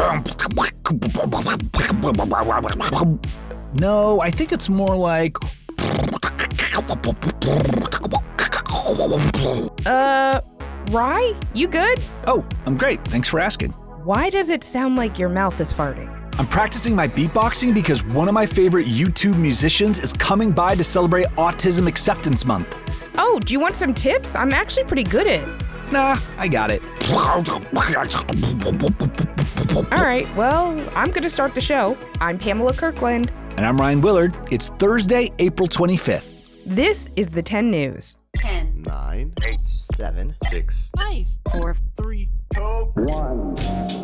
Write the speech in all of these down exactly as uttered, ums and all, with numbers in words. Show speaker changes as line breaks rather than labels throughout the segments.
No, I think it's more like...
Uh, Rye, you good?
Oh, I'm great. Thanks for asking.
Why does it sound like your mouth is farting?
I'm practicing my beatboxing because one of my favorite YouTube musicians is coming by to celebrate Autism Acceptance Month.
Oh, do you want some tips? I'm actually pretty good at it.
Nah, I got it.
All right, well, I'm going to start the show. I'm Pamela Kirkland.
And I'm Ryan Willard. It's Thursday, April twenty-fifth.
This is the ten News.
ten,
nine, eight, seven, six,
five,
four, three, two, one.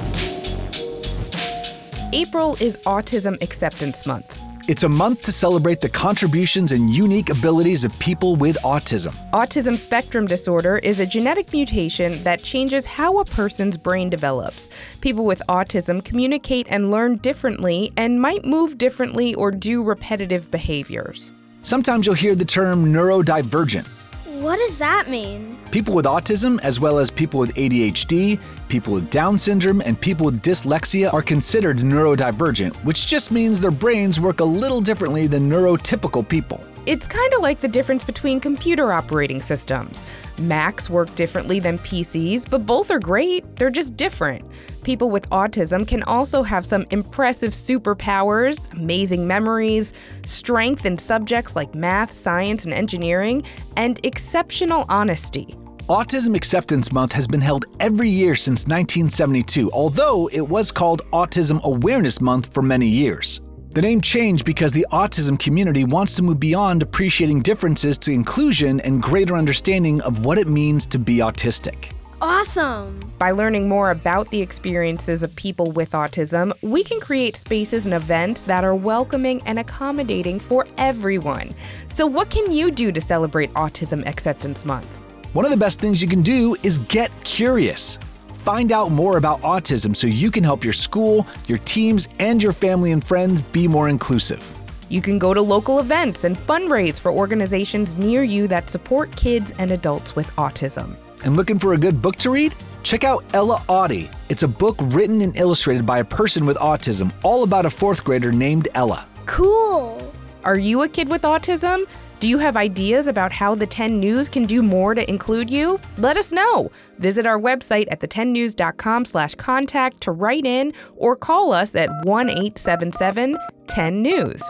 April is Autism Acceptance Month.
It's a month to celebrate the contributions and unique abilities of people with autism.
Autism spectrum disorder is a genetic mutation that changes how a person's brain develops. People with autism communicate and learn differently and might move differently or do repetitive behaviors.
Sometimes you'll hear the term neurodivergent.
What does that mean?
People with autism, as well as people with A D H D, people with Down syndrome, and people with dyslexia are considered neurodivergent, which just means their brains work a little differently than neurotypical people.
It's kind of like the difference between computer operating systems. Macs work differently than P Cs, but both are great. They're just different. People with autism can also have some impressive superpowers, amazing memories, strength in subjects like math, science, and engineering, and exceptional honesty.
Autism Acceptance Month has been held every year since nineteen seventy-two, although it was called Autism Awareness Month for many years. The name changed because the autism community wants to move beyond appreciating differences to inclusion and greater understanding of what it means to be autistic.
Awesome!
By learning more about the experiences of people with autism, we can create spaces and events that are welcoming and accommodating for everyone. So what can you do to celebrate Autism Acceptance Month?
One of the best things you can do is get curious. Find out more about autism so you can help your school, your teams, and your family and friends be more inclusive.
You can go to local events and fundraise for organizations near you that support kids and adults with autism.
And looking for a good book to read? Check out Ella Audie. It's a book written and illustrated by a person with autism, all about a fourth grader named Ella.
Cool!
Are you a kid with autism? Do you have ideas about how the ten News can do more to include you? Let us know. Visit our website at the ten news dot com slash contact to write in or call us at one eight seven seven ten news.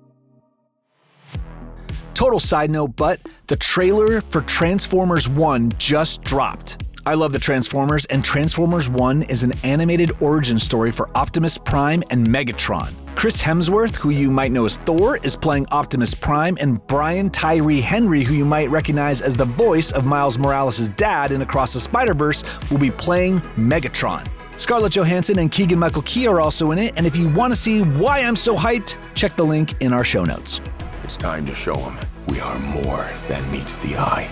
Total side note, but the trailer for Transformers one just dropped. I love the Transformers, and Transformers one is an animated origin story for Optimus Prime and Megatron. Chris Hemsworth, who you might know as Thor, is playing Optimus Prime, and Brian Tyree Henry, who you might recognize as the voice of Miles Morales' dad in Across the Spider-Verse, will be playing Megatron. Scarlett Johansson and Keegan-Michael Key are also in it, and if you want to see why I'm so hyped, check the link in our show notes.
It's time to show them we are more than meets the eye.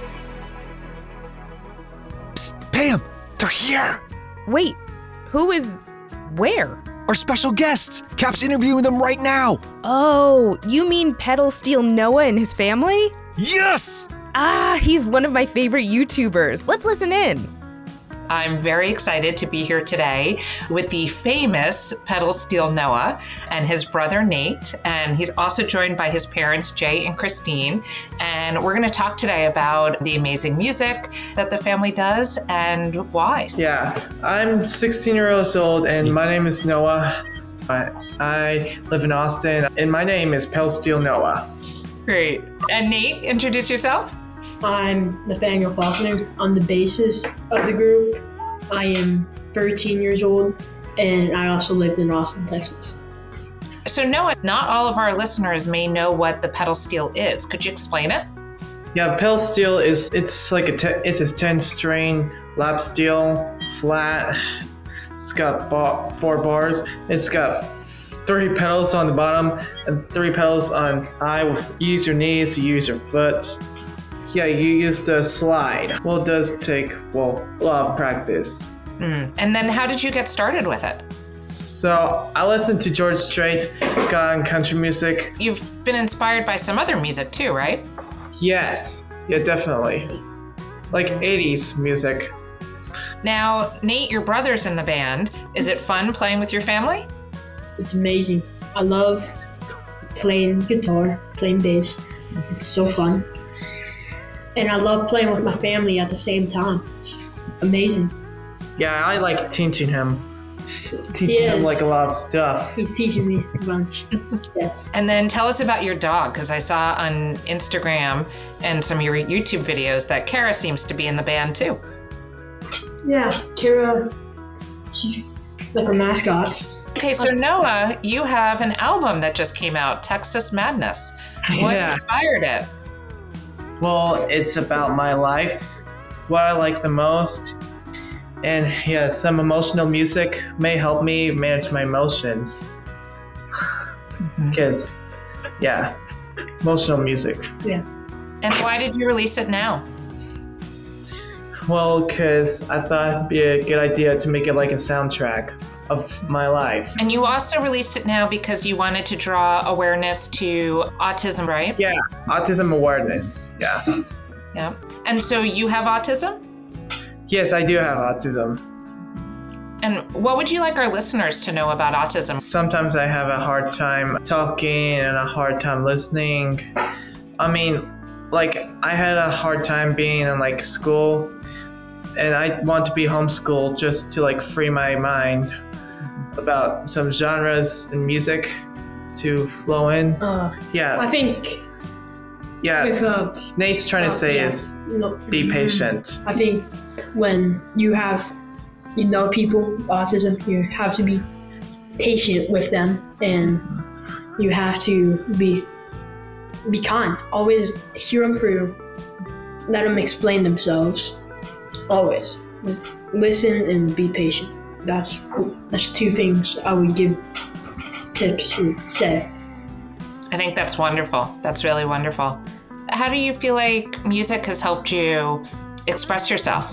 Psst, Pam, they're here!
Wait, who is where?
Our special guests! Cap's interviewing them right now!
Oh, you mean Pedal Steel Noah and his family?
Yes!
Ah, he's one of my favorite YouTubers. Let's listen in.
I'm very excited to be here today with the famous Pedal Steel Noah and his brother Nate, and he's also joined by his parents Jay and Christine, and we're going to talk today about the amazing music that the family does and why.
Yeah, I'm sixteen years old and my name is Noah. I, I live in Austin and my name is Pedal Steel Noah.
Great. And Nate, introduce yourself.
I'm Nathaniel Faulkner. I'm the bassist of the group. I am thirteen years old, and I also lived in Austin, Texas.
So Noah, not all of our listeners may know what the pedal steel is. Could you explain it?
Yeah, pedal steel is, it's like a, te- it's a ten string lap steel, flat. It's got ba- four bars. It's got three pedals on the bottom and three pedals on high. You use your knees, you use your foot. Yeah, you use the slide. Well, it does take, well, a lot of practice.
Mm. And then how did you get started with it?
So I listened to George Strait, got on country music.
You've been inspired by some other music too, right?
Yes, yeah, definitely. Like eighties music.
Now, Nate, your brother's in the band. Is it fun playing with your family?
It's amazing. I love playing guitar, playing bass. It's so fun. And I love playing with my family at the same time. It's amazing.
Yeah, I like teaching him. Teaching
Yes.
him like a lot of stuff.
He's teaching me a bunch. Yes.
And then tell us about your dog, because I saw on Instagram and some of your YouTube videos that Kara seems to be in the band too.
Yeah, Kara, she's like our mascot.
Okay, so Noah, you have an album that just came out, Texas Madness. What
Yeah.
inspired it?
Well, it's about my life, what I like the most, and yeah, some emotional music may help me manage my emotions. Because, yeah, emotional music.
Yeah.
And why did you release it now?
Well, because I thought it'd be a good idea to make it like a soundtrack of my life.
And you also released it now because you wanted to draw awareness to autism, right?
Yeah, autism awareness. Yeah.
Yeah. And so you have autism?
Yes, I do have autism.
And what would you like our listeners to know about autism?
Sometimes I have a hard time talking and a hard time listening. I mean, like, I had a hard time being in like school, and I want to be homeschooled just to like free my mind about some genres and music to flow in.
Uh,
Yeah,
I think
yeah.
with uh,
Nate's trying to
uh,
say
yeah,
is
no,
be patient.
I think when you have, you know, people with autism, you have to be patient with them, and you have to be be kind. Always hear them through. Let them explain themselves. Always, just listen and be patient. That's that's two things I would give tips to say.
I think that's wonderful. That's really wonderful. How do you feel like music has helped you express yourself?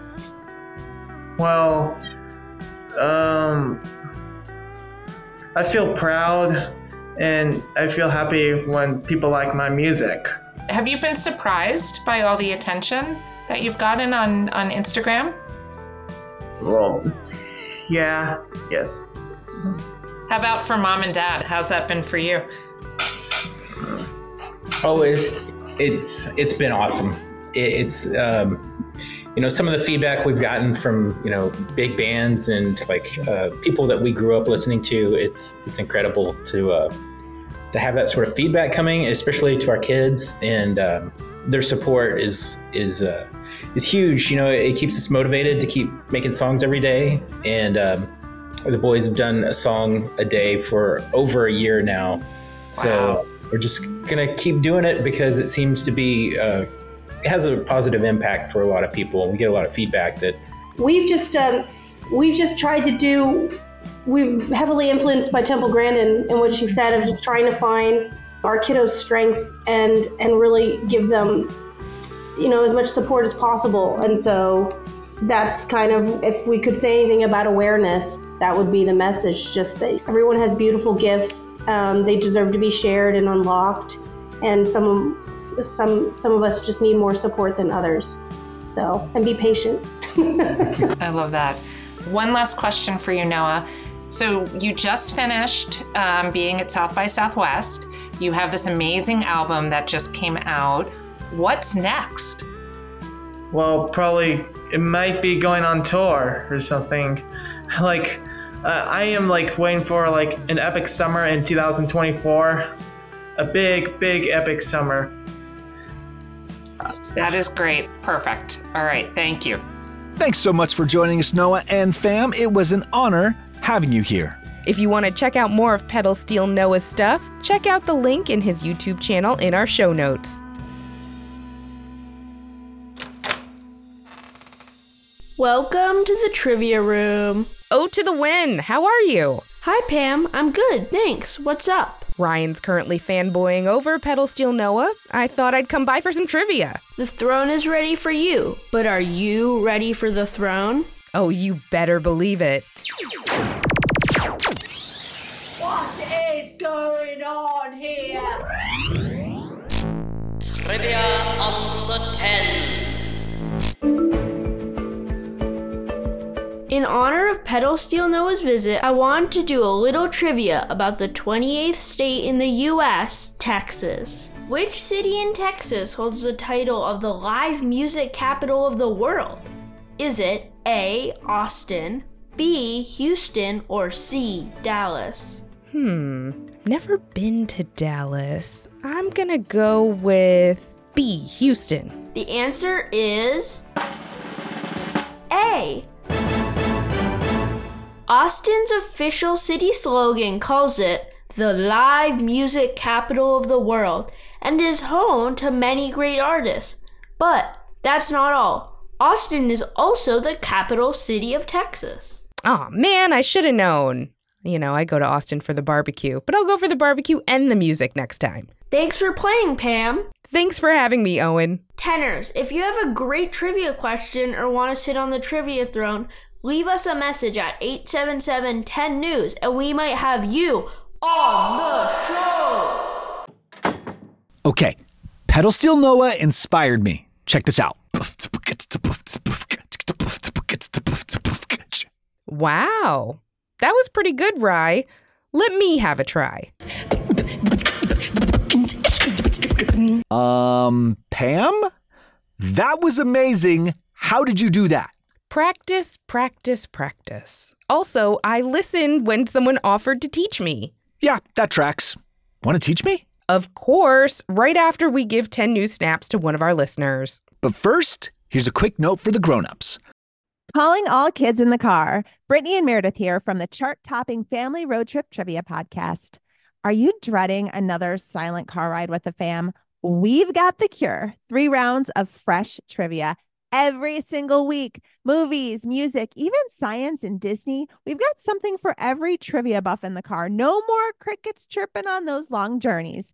Well, um, I feel proud and I feel happy when people like my music.
Have you been surprised by all the attention that you've gotten on, on Instagram?
Well, yeah, yes.
How about for mom and dad? How's that been for you?
Oh, it, it's it's been awesome. It, it's um, you know, some of the feedback we've gotten from, you know, big bands and like uh, people that we grew up listening to. It's it's incredible to uh, to have that sort of feedback coming, especially to our kids, and um, their support is is uh, is huge. You know, it keeps us motivated to keep making songs every day, and um, the boys have done a song a day for over a year now. So.
Wow.
We're just gonna keep doing it because it seems to be, uh, it has a positive impact for a lot of people. We get a lot of feedback that
we've just um, we've just tried to do. We're heavily influenced by Temple Grandin and what she said of just trying to find our kiddos' strengths and and really give them, you know, as much support as possible. And so that's kind of, if we could say anything about awareness, that would be the message. Just that everyone has beautiful gifts. Um, they deserve to be shared and unlocked, and some some some of us just need more support than others. So, and be patient.
I love that. One last question for you, Noah. So you just finished um, being at South by Southwest. You have this amazing album that just came out. What's next?
Well, probably it might be going on tour or something. Like, uh, I am like waiting for like an epic summer in two thousand twenty-four. A big, big epic summer.
That is great. Perfect. All right. Thank you.
Thanks so much for joining us, Noah and fam. It was an honor having you here.
If you want to check out more of Pedal Steel Noah's stuff, check out the link in his YouTube channel in our show notes.
Welcome to the trivia room.
Oh, to the win. How are you?
Hi, Pam. I'm good, thanks. What's up?
Ryan's currently fanboying over Pedal Steel Noah. I thought I'd come by for some trivia.
The throne is ready for you, but are you ready for the throne?
Oh, you better believe it.
What is going on here?
Trivia on the ten.
In honor of Pedal Steel Noah's visit, I wanted to do a little trivia about the twenty-eighth state in the U S, Texas. Which city in Texas holds the title of the live music capital of the world? Is it A, Austin, B, Houston, or C, Dallas?
Hmm, never been to Dallas. I'm gonna go with B, Houston.
The answer is A. Austin's official city slogan calls it the live music capital of the world and is home to many great artists. But that's not all. Austin is also the capital city of Texas.
Aw, man, I should have known. You know, I go to Austin for the barbecue, but I'll go for the barbecue and the music next time.
Thanks for playing, Pam.
Thanks for having me, Owen.
Tenors, if you have a great trivia question or want to sit on the trivia throne, leave us a message at eight seven seven, one zero news and we might have you on the show.
Okay, Pedal Steel Noah inspired me. Check this out.
Wow, that was pretty good, Rye. Let me have a try.
Um, Pam? That was amazing. How did you do that?
Practice, practice, practice. Also, I listened when someone offered to teach me.
Yeah, that tracks. Want to teach me?
Of course, right after we give ten new snaps to one of our listeners.
But first, here's a quick note for the grown-ups.
Calling all kids in the car. Brittany and Meredith here from the chart-topping Family Road Trip Trivia Podcast. Are you dreading another silent car ride with the fam? We've got the cure. Three rounds of fresh trivia every single week. Movies, music, even science and Disney. We've got something for every trivia buff in the car. No more crickets chirping on those long journeys.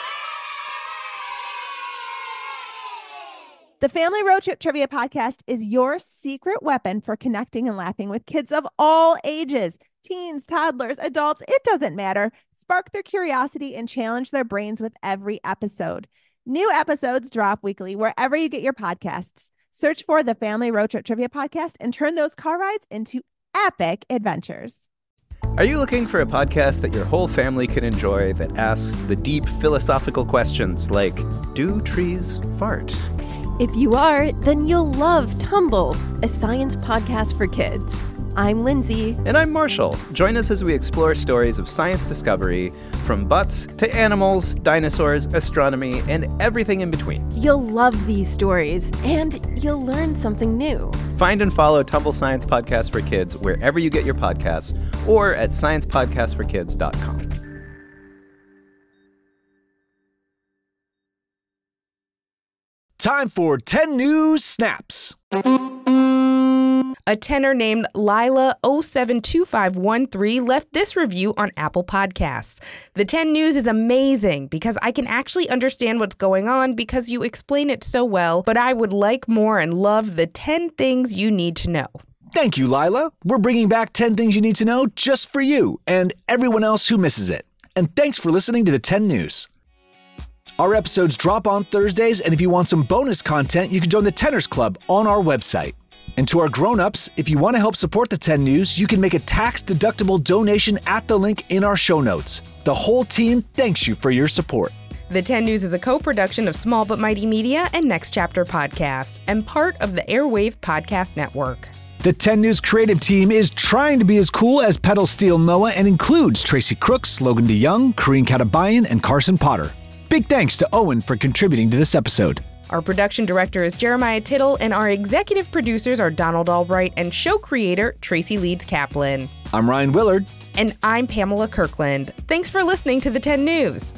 The Family Road Trip Trivia Podcast is your secret weapon for connecting and laughing with kids of all ages. Teens, toddlers, adults, it doesn't matter. Spark their curiosity and challenge their brains with every episode. New episodes drop weekly wherever you get your podcasts. Search for the Family Road Trip Trivia Podcast and turn those car rides into epic adventures.
Are you looking for a podcast that your whole family can enjoy that asks the deep philosophical questions like, do trees fart?
If you are, then you'll love Tumble, a science podcast for kids. I'm Lindsay.
And I'm Marshall. Join us as we explore stories of science discovery, from butts to animals, dinosaurs, astronomy, and everything in between.
You'll love these stories, and you'll learn something new.
Find and follow Tumble Science Podcast for Kids wherever you get your podcasts, or at science podcast for kids dot com.
Time for ten News Snaps.
A tenor named Lila oh seven two five one three left this review on Apple Podcasts. The ten News is amazing because I can actually understand what's going on because you explain it so well, but I would like more and love the ten things you need to know.
Thank you, Lila. We're bringing back ten things you need to know just for you and everyone else who misses it. And thanks for listening to the ten News. Our episodes drop on Thursdays, and if you want some bonus content, you can join the Tenors Club on our website. And to our grown-ups, if you want to help support the ten News, you can make a tax-deductible donation at the link in our show notes. The whole team thanks you for your support.
The ten News is a co-production of Small But Mighty Media and Next Chapter Podcasts, and part of the Airwave Podcast Network.
The ten News creative team is trying to be as cool as Pedal Steel Noah and includes Tracy Crooks, Logan DeYoung, Kareen Katabayan, and Carson Potter. Big thanks to Owen for contributing to this episode.
Our production director is Jeremiah Tittle, and our executive producers are Donald Albright and show creator Tracy Leeds Kaplan.
I'm Ryan Willard.
And I'm Pamela Kirkland. Thanks for listening to the ten News.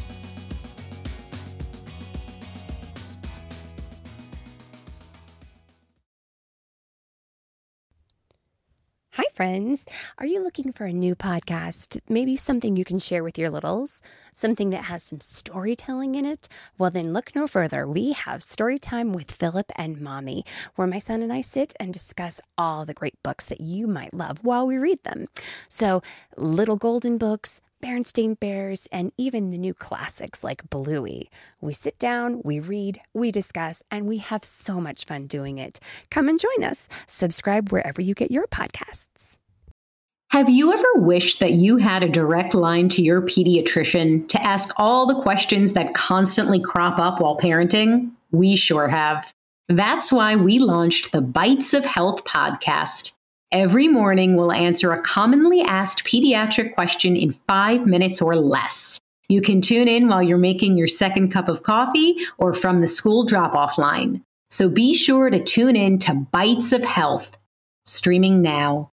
Hi, friends. Are you looking for a new podcast? Maybe something you can share with your littles? Something that has some storytelling in it? Well, then look no further. We have Storytime with Philip and Mommy, where my son and I sit and discuss all the great books that you might love while we read them. So, little golden books, Berenstain Bears, and even the new classics like Bluey. We sit down, we read, we discuss, and we have so much fun doing it. Come and join us. Subscribe wherever you get your podcasts.
Have you ever wished that you had a direct line to your pediatrician to ask all the questions that constantly crop up while parenting? We sure have. That's why we launched the Bites of Health podcast. Every morning, we'll answer a commonly asked pediatric question in five minutes or less. You can tune in while you're making your second cup of coffee or from the school drop-off line. So be sure to tune in to Bites of Health, streaming now.